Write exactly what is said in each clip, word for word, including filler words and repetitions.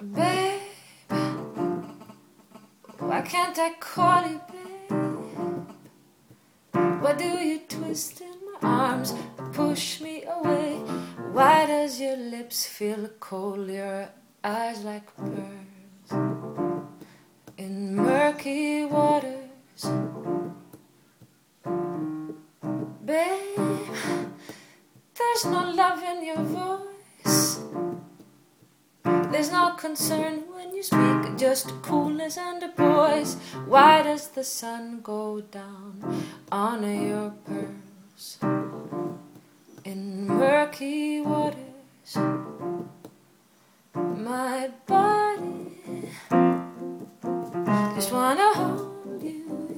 Babe, why can't I call you babe? Why do you twist in my arms and push me away? Why does your lips feel cold, your eyes like pearls in murky waters? Babe, there's no love in your voice. There's no concern when you speak, just a coolness and a poise. Why does the sun go down on your pearls in murky waters? My body just wanna hold you.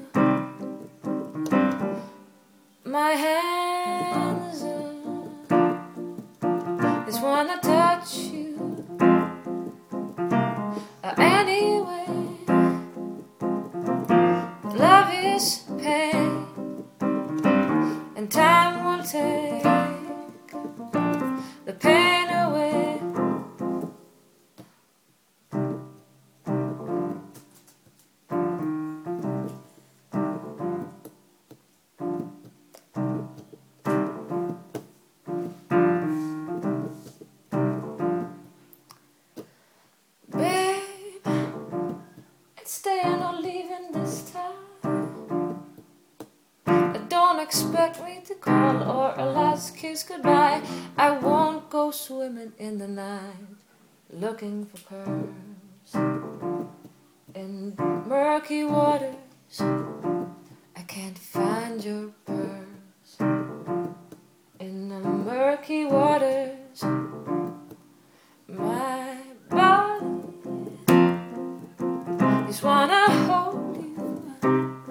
My hands just wanna touch you. Anyway, love is pain, and time will take the pain away. Staying or leaving this time. Don't expect me to call or a last kiss goodbye. I won't go swimming in the night looking for pearls in murky waters. I can't find your pearls in the murky waters. My body just wanna hold you.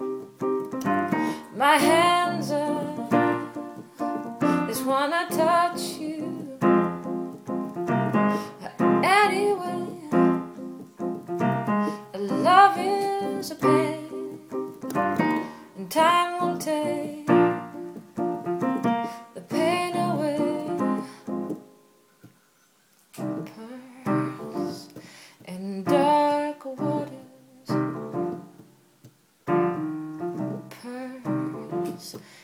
My hands up, just wanna touch you. Anyway, love is a pain, and time will take the pain away. Pearls in dark waters, pearls